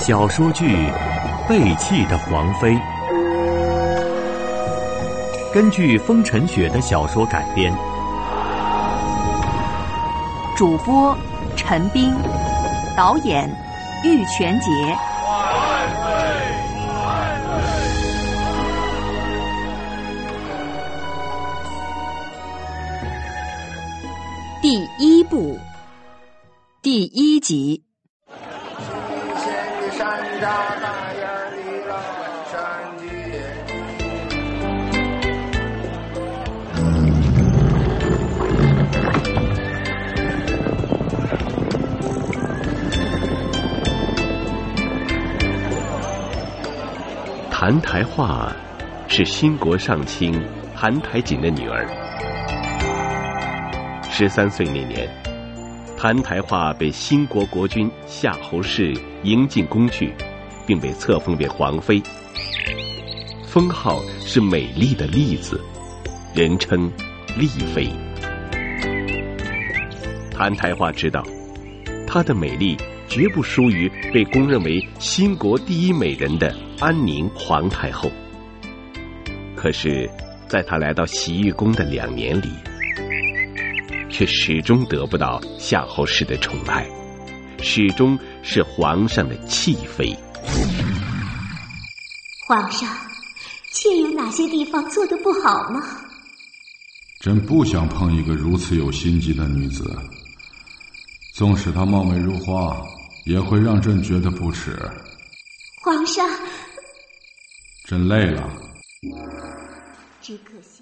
小说剧《背弃的皇妃》根据风尘雪的小说改编， 主播陈斌，导演玉泉杰。第一部，第一集。 谭台化是新国上卿谭台锦的女儿。13岁那年，谭台化被新国国君夏侯氏迎进宫去，并被册封为皇妃，封号是美丽的丽字，人称丽妃。谭台化知道，她的美丽绝不输于被公认为新国第一美人的安宁皇太后。可是在她来到洗浴宫的2年里，却始终得不到夏侯氏的宠爱，始终是皇上的弃妃。 皇上，妾有哪些地方做得不好吗？ 朕不想碰一个如此有心机的女子，纵使她貌美如花，也会让朕觉得不耻。 皇上， 朕累了。 只可惜